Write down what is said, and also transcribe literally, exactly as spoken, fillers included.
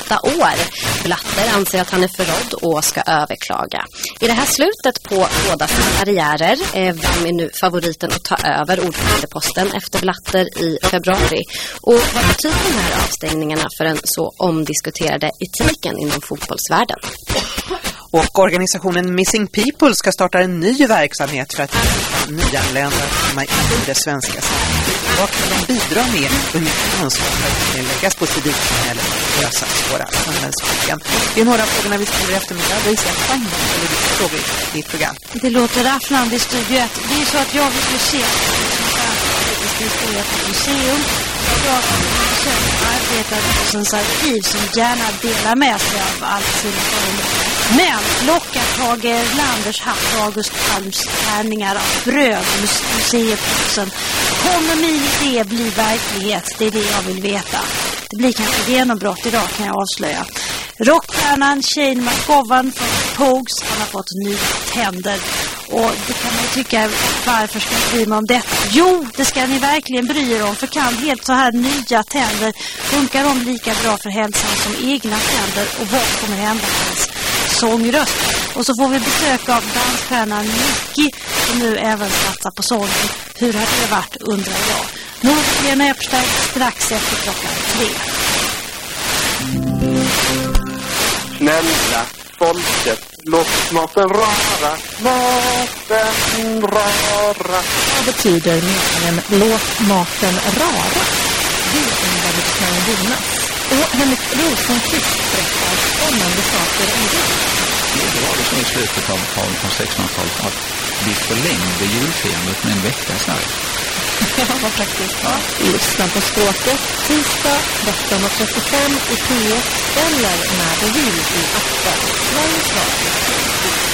åtta år. Blatter anser att han är förrådd och ska överklaga. I det här slutet på båda sina karriärer, eh, vem är nu favoriten att ta över ordförandeposten efter Blatter i februari? Och vad betyder de här avstängningarna för den så omdiskuterade etiken inom fotbollsvärlden? Och organisationen Missing People ska starta en ny verksamhet för att hjälpa nyanlända att komma in i det svenska samhället. Vad kan de bidra med och hur mycket ansvar kan läggas på civilsamhället för att lösa svåra samhällsproblem? Det är några av frågorna vi ställer i eftermiddag. Det är Stefan eller vilka frågor i ditt program. Det låter rafflande i Studio ett. Det är så att jag vill se politisk historia på museum. Jag har arbetat hos en arkiv som gärna delar med sig av allt sina föremål. Men lockar Tage Erlanders hatt och August Palms tärningar av bröd museiplatsen. Kommer min idé bli verklighet? Det är det jag vill veta. Det blir kanske ett genombrott idag, kan jag avslöja. Rockstjärnan Shane McGowan från Pogues, han har fått nya tänder. Och det kan man ju tycka, varför ska jag bry mig om detta? Jo, det ska ni verkligen bry er om. För kan helt så här nya tänder, funkar de lika bra för hälsan som egna tänder? Och vad kommer hända med hans sångröst? Och så får vi besök av dansstjärnan Nicky, som nu även satsar på sång. Hur har det varit, undrar jag. Nu är Lena Epstein strax efter klockan tre. Snälla folket, låt maten röra, maten röra. Vad betyder meningen låt maten röra? Det undrar vi kan Jonas. Och Henrik Rosenqvist berättar spännande saker om det. Det var det som i slutet av, av, av sextonhundratalet att vi förlängde julfirandet med en vecka i Sverige. Ja, vad praktiskt. Ja. Lyssna på Språket tisdag tretton trettiofem i P ett eller när du vill i appen. Sveriges Radio.